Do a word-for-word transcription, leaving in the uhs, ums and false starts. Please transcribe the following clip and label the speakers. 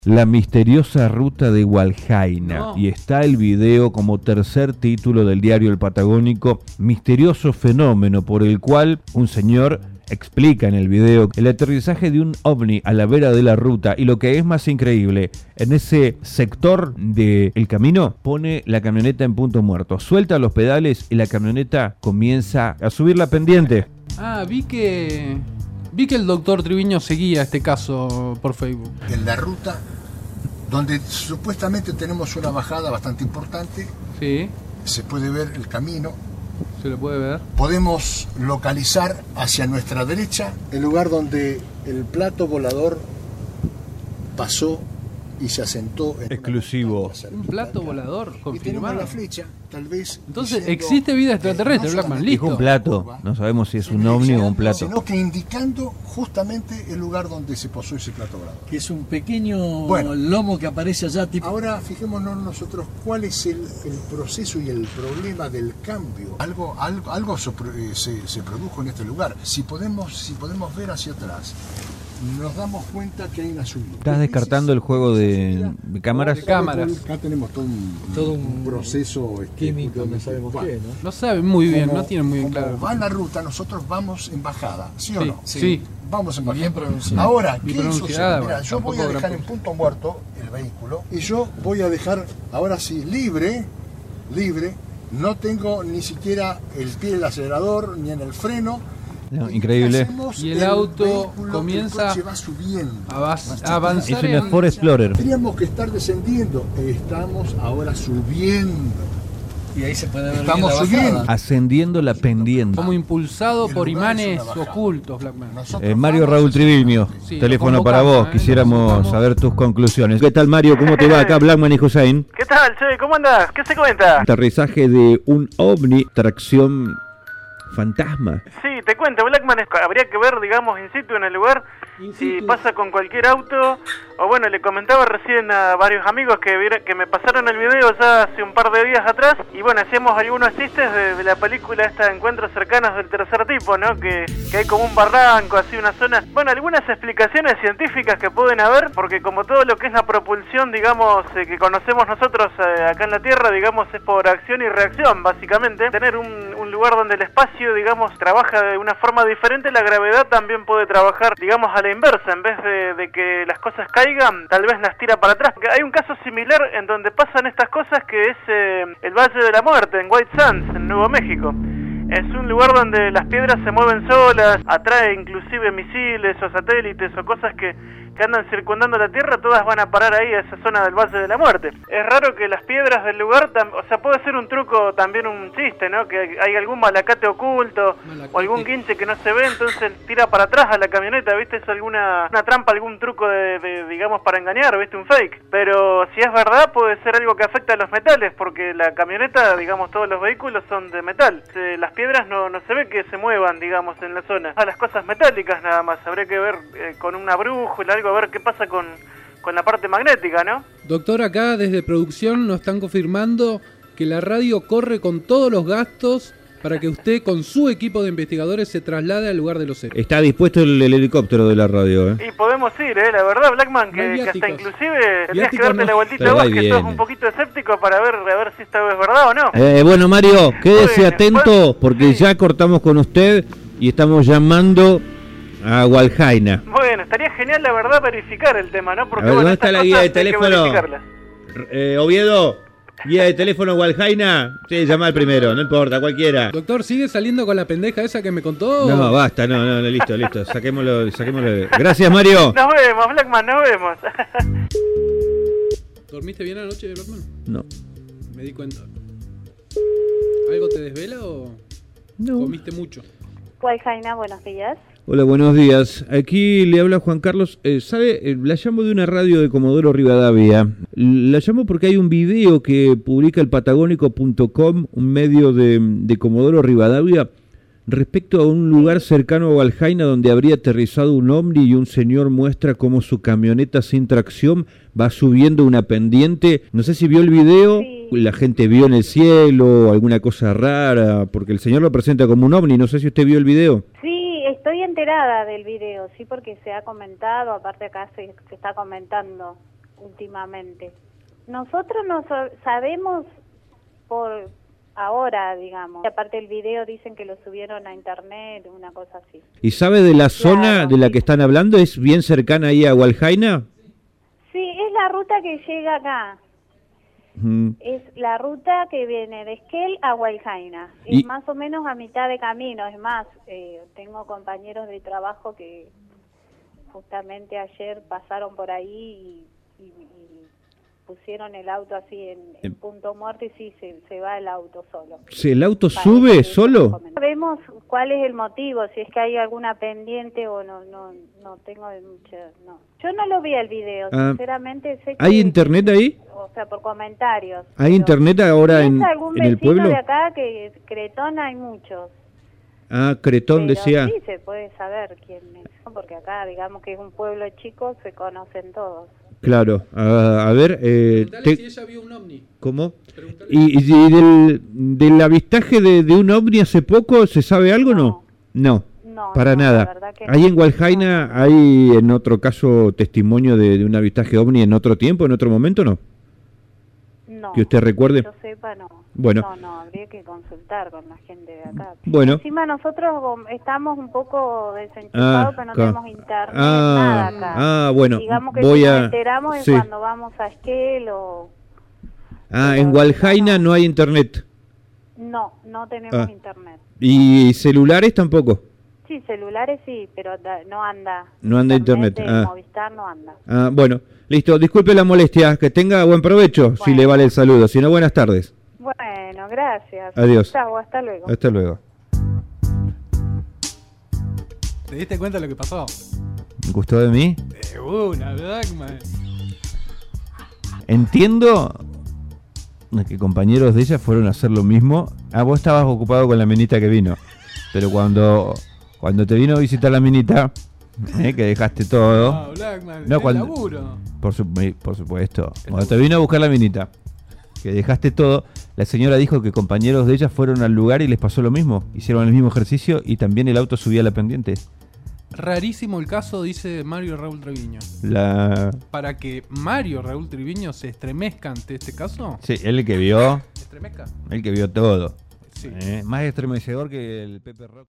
Speaker 1: La misteriosa ruta de Hualjaina,
Speaker 2: No.
Speaker 1: y está el video como tercer título del diario El Patagónico, misterioso fenómeno por el cual un señor explica en el video el aterrizaje de un ovni a la vera de la ruta, y lo que es más increíble, en ese sector del camino pone la camioneta en punto muerto, suelta los pedales y la camioneta comienza a subir la pendiente.
Speaker 2: Ah, vi que... Vi que el doctor Triviño seguía este caso por Facebook.
Speaker 3: En la ruta, donde supuestamente tenemos una bajada bastante importante,
Speaker 2: Sí,
Speaker 3: se puede ver el camino.
Speaker 2: se lo puede ver.
Speaker 3: Podemos localizar hacia nuestra derecha el lugar donde el plato volador pasó y se asentó en
Speaker 1: Exclusivo.
Speaker 3: una montaña
Speaker 2: Un plato volador,
Speaker 3: Y tenemos
Speaker 2: confirmado.
Speaker 3: la flecha, tal vez.
Speaker 2: Entonces,
Speaker 3: diciendo
Speaker 2: existe vida
Speaker 3: que
Speaker 2: extraterrestre,
Speaker 3: no
Speaker 2: Blackman,
Speaker 3: solamente
Speaker 2: listo.
Speaker 1: Es un plato, no sabemos si es un ovni o un plato.
Speaker 3: Sino que indicando justamente el lugar donde se posó ese plato volador.
Speaker 4: Que es un pequeño
Speaker 3: Bueno.
Speaker 4: lomo que aparece allá, tipo...
Speaker 3: Ahora fijémonos nosotros cuál es el, el proceso y el problema del cambio. Algo, algo, algo se, eh, se, se produjo en este lugar. Si podemos, si podemos ver hacia atrás, nos damos cuenta que hay una subida.
Speaker 1: ¿Estás descartando el juego de, de cámaras?
Speaker 2: De cámaras.
Speaker 3: Acá tenemos todo un,
Speaker 4: Todo un
Speaker 3: un proceso este,
Speaker 4: químico, no sabemos
Speaker 3: bueno,
Speaker 4: qué, ¿no?
Speaker 2: No saben muy bien,
Speaker 3: como-
Speaker 2: no tienen muy
Speaker 3: como
Speaker 2: claro.
Speaker 3: va la ruta, nosotros vamos en bajada, ¿sí, o
Speaker 2: Sí,
Speaker 3: no?
Speaker 2: sí.
Speaker 3: Vamos en bajada.
Speaker 4: Bien pronunciado.
Speaker 3: Ahora,
Speaker 2: Bien
Speaker 3: ¿qué
Speaker 2: pronunciada,
Speaker 3: sucede? Mira,
Speaker 2: bueno,
Speaker 3: yo voy
Speaker 2: tampoco
Speaker 3: a
Speaker 2: gran
Speaker 3: dejar en
Speaker 2: punto.
Speaker 3: punto muerto el vehículo y yo voy a dejar, ahora sí, libre, libre. No tengo ni siquiera el pie del acelerador ni en el freno.
Speaker 1: No,
Speaker 3: ¿Y
Speaker 1: increíble.
Speaker 3: qué hacemos?
Speaker 2: Y el auto
Speaker 3: vehículo,
Speaker 2: comienza
Speaker 3: el coche va subiendo.
Speaker 2: A, vas- a
Speaker 1: Es
Speaker 2: avanzar
Speaker 1: un
Speaker 2: en...
Speaker 1: Ford Explorer.
Speaker 3: Tendríamos que estar descendiendo. Estamos ahora subiendo.
Speaker 4: Y ahí se puede ver
Speaker 3: Estamos
Speaker 4: bien la
Speaker 3: subiendo.
Speaker 4: bajada.
Speaker 1: Ascendiendo la pendiente.
Speaker 2: Como impulsado
Speaker 3: El
Speaker 2: por
Speaker 3: lugar es
Speaker 2: imanes
Speaker 3: una bajada.
Speaker 2: ocultos, Blackman.
Speaker 3: Nosotros
Speaker 1: Eh, Mario
Speaker 3: vamos
Speaker 1: Raúl
Speaker 3: hacia-
Speaker 1: Triviño,
Speaker 2: Sí,
Speaker 1: teléfono
Speaker 2: lo
Speaker 1: para
Speaker 2: convocamos,
Speaker 1: vos,
Speaker 2: ¿eh?
Speaker 1: quisiéramos
Speaker 2: Lo convocamos.
Speaker 1: saber tus conclusiones. ¿Qué tal, Mario? ¿Cómo te va acá, Blackman y Hussein?
Speaker 5: ¿Qué tal, Che? ¿Cómo andás? ¿Qué se cuenta?
Speaker 1: Aterrizaje de un ovni, tracción fantasma.
Speaker 5: Sí, te cuento, Blackman, es- habría que ver, digamos, in situ en el lugar,
Speaker 4: In
Speaker 5: si
Speaker 4: situ.
Speaker 5: pasa con cualquier auto, o bueno, le comentaba recién a varios amigos que viera- que me pasaron el video ya hace un par de días atrás, y bueno, hacíamos algunos chistes de, de la película esta Encuentros Cercanos del Tercer Tipo, ¿no? Que, que hay como un barranco, así una zona, bueno, algunas explicaciones científicas que pueden haber, porque como todo lo que es la propulsión, digamos, eh, que conocemos nosotros eh, acá en la Tierra, digamos, es por acción y reacción, básicamente, tener un, un lugar donde el espacio, digamos, trabaja de una forma diferente, la gravedad también puede trabajar, digamos, a la inversa, en vez de, de que las cosas caigan, tal vez las tira para atrás. Hay un caso similar en donde pasan estas cosas, que es eh, el Valle de la Muerte, en White Sands, en Nuevo México. Es un lugar donde las piedras se mueven solas, atrae inclusive misiles o satélites o cosas que, que andan circundando la Tierra, todas van a parar ahí a esa zona del Valle de la Muerte. Es raro que las piedras del lugar, tam- o sea, puede ser un truco, también un chiste, ¿no? Que hay, hay algún malacate oculto
Speaker 2: Malacate.
Speaker 5: o algún guinche que no se ve, entonces tira para atrás a la camioneta, ¿viste? Es alguna una trampa, algún truco de, de, digamos, para engañar, ¿viste? Un fake. Pero si es verdad, puede ser algo que afecta a los metales, porque la camioneta, digamos, todos los vehículos son de metal. Eh, las piedras no, no se ve que se muevan, digamos, en la zona. A las cosas metálicas nada más, habría que ver eh, con una brújula, algo, a ver qué pasa con, con la parte magnética, ¿no?
Speaker 2: Doctor, acá desde producción nos están confirmando que la radio corre con todos los gastos para que usted con su equipo de investigadores se traslade al lugar de los hechos.
Speaker 1: Está dispuesto el, el helicóptero de la radio, ¿eh?
Speaker 5: Y podemos ir, ¿eh? La verdad, Blackman,
Speaker 2: No hay
Speaker 5: que, que hasta
Speaker 2: viáticos.
Speaker 5: inclusive tendrías que
Speaker 2: Viáticos
Speaker 5: darte
Speaker 2: no.
Speaker 5: la vueltita
Speaker 1: Pero
Speaker 5: vos,
Speaker 1: va y
Speaker 5: que sos
Speaker 1: viene.
Speaker 5: un poquito escéptico para ver, a ver si esta es verdad o no.
Speaker 1: Eh, bueno, Mario, quédese
Speaker 5: Bueno,
Speaker 1: atento
Speaker 5: bueno,
Speaker 1: porque
Speaker 5: sí.
Speaker 1: ya cortamos con usted y estamos llamando a Hualjaina.
Speaker 5: Bueno, estaría genial, la verdad, verificar el tema, ¿no? Porque
Speaker 1: A ver,
Speaker 5: bueno,
Speaker 1: ¿dónde está
Speaker 5: estas
Speaker 1: la guía
Speaker 5: cosas
Speaker 1: de
Speaker 5: hay que
Speaker 1: teléfono?
Speaker 5: verificarlas.
Speaker 1: Eh, Oviedo, guía de teléfono Hualjaina. Sí, llama al primero, no importa, cualquiera.
Speaker 2: Doctor, ¿sigue saliendo con la pendeja esa que me contó?
Speaker 1: No, basta, no, no, no, listo, listo. Saquémoslo, saquémoslo. Gracias, Mario.
Speaker 5: Nos vemos, Blackman, nos vemos.
Speaker 2: ¿Dormiste bien anoche, Blackman?
Speaker 1: No.
Speaker 2: Me di cuenta. ¿Algo te desvela o
Speaker 1: No.
Speaker 2: comiste mucho?
Speaker 6: Hualjaina, buenos días.
Speaker 1: Hola, buenos días. Aquí le habla Juan Carlos. Eh, ¿Sabe? Eh, la llamo de una radio de Comodoro Rivadavia. La llamo porque hay un video que publica el patagónico punto com, un medio de, de Comodoro Rivadavia, respecto a un lugar cercano a Hualjaina donde habría aterrizado un ovni y un señor muestra cómo su camioneta sin tracción va subiendo una pendiente. No sé si vio el video,
Speaker 6: Sí.
Speaker 1: la gente vio en el cielo alguna cosa rara, porque el señor lo presenta como un ovni. No sé si usted vio el video.
Speaker 6: Sí, estoy enterada del video, sí, porque se ha comentado, aparte acá se, se está comentando últimamente. Nosotros no so- sabemos por ahora, digamos. Y aparte el video dicen que lo subieron a internet, una cosa así.
Speaker 1: ¿Y sabe de la zona
Speaker 6: Claro,
Speaker 1: de la
Speaker 6: sí.
Speaker 1: que están hablando? ¿Es bien cercana ahí a Hualjaina?
Speaker 6: Sí, es la ruta que llega acá.
Speaker 1: Mm.
Speaker 6: Es la ruta que viene de Esquel a Hualjaina.
Speaker 1: Y-
Speaker 6: Es más o menos a mitad de camino. Es más, eh, tengo compañeros de trabajo que justamente ayer pasaron por ahí y, y- y pusieron el auto así en, en punto muerto y sí, se, se va el auto solo.
Speaker 1: ¿Sí, ¿El auto
Speaker 6: Parece
Speaker 1: sube
Speaker 6: que
Speaker 1: solo?
Speaker 6: Vemos cuál es el motivo, si es que hay alguna pendiente o no, no, no tengo mucho, no. Yo no lo vi el video,
Speaker 1: Ah,
Speaker 6: sinceramente sé que...
Speaker 1: ¿Hay internet ahí?
Speaker 6: O sea, por comentarios.
Speaker 1: ¿Hay
Speaker 6: pero
Speaker 1: internet ahora
Speaker 6: si
Speaker 1: en,
Speaker 6: es algún
Speaker 1: en el
Speaker 6: vecino
Speaker 1: pueblo?
Speaker 6: de acá, que Cretón hay muchos.
Speaker 1: Ah, Cretón
Speaker 6: Pero
Speaker 1: decía.
Speaker 6: sí se puede saber quién es, ¿no? Porque acá, digamos que es un pueblo chico, se conocen todos.
Speaker 1: Claro, a, a ver, eh,
Speaker 2: Preguntale
Speaker 1: te-
Speaker 2: si ella vio un ovni.
Speaker 1: ¿cómo?
Speaker 2: Preguntale.
Speaker 1: ¿Y, y del, del avistaje de, de un ovni hace poco se sabe algo o no? No,
Speaker 6: No,
Speaker 1: para
Speaker 6: no, la
Speaker 1: nada.
Speaker 6: verdad que
Speaker 1: ¿Hay
Speaker 6: no.
Speaker 1: en Hualjaina, hay en otro caso testimonio de, de un avistaje ovni en otro tiempo, en otro momento, no?
Speaker 6: No,
Speaker 1: ¿Que usted recuerde?
Speaker 6: que yo sepa, no.
Speaker 1: Bueno.
Speaker 6: No, no, habría que consultar con la gente de acá.
Speaker 1: Bueno.
Speaker 6: Encima nosotros um, estamos un poco desenchufados,
Speaker 1: Ah,
Speaker 6: pero no
Speaker 1: ca-
Speaker 6: tenemos internet,
Speaker 1: ah,
Speaker 6: nada acá.
Speaker 1: ah, bueno,
Speaker 6: Digamos que
Speaker 1: voy
Speaker 6: si
Speaker 1: a-
Speaker 6: nos enteramos es
Speaker 1: sí.
Speaker 6: cuando vamos a Esquel o...
Speaker 1: Ah,
Speaker 6: pero
Speaker 1: en Hualjaina no hay internet.
Speaker 6: No, no tenemos
Speaker 1: Ah.
Speaker 6: internet.
Speaker 1: ¿Y celulares tampoco?
Speaker 6: Sí, celulares sí, pero da- no anda.
Speaker 1: No anda internet,
Speaker 6: de
Speaker 1: ah.
Speaker 6: Movistar no anda.
Speaker 1: Ah, bueno, listo, disculpe la molestia, que tenga buen provecho, si
Speaker 6: Bueno.
Speaker 1: le vale el saludo, si no, buenas tardes.
Speaker 6: Bueno, gracias.
Speaker 1: Adiós.
Speaker 6: Chao, hasta luego.
Speaker 1: Hasta luego.
Speaker 2: ¿Te diste cuenta de lo que pasó?
Speaker 1: ¿Gustó de mí?
Speaker 2: De una, Blackman.
Speaker 1: Entiendo que compañeros de ella fueron a hacer lo mismo. Ah, vos estabas ocupado con la minita que vino, pero cuando, cuando te vino a visitar la minita, eh, que dejaste todo,
Speaker 2: No, Blackman,
Speaker 1: No,
Speaker 2: es
Speaker 1: cuando-
Speaker 2: laburo.
Speaker 1: por, su- por supuesto, cuando te vino a buscar la minita, que dejaste todo, la señora dijo que compañeros de ella fueron al lugar y les pasó lo mismo, hicieron el mismo ejercicio y también el auto subía la pendiente.
Speaker 2: Rarísimo el caso, dice Mario Raúl Treviño.
Speaker 1: La...
Speaker 2: Para que Mario Raúl Treviño se estremezca ante este caso.
Speaker 1: Sí, él el que vio,
Speaker 2: ¿Estremezca?
Speaker 1: el que vio todo.
Speaker 2: Sí.
Speaker 1: Eh, más estremecedor que el Pepe Rock.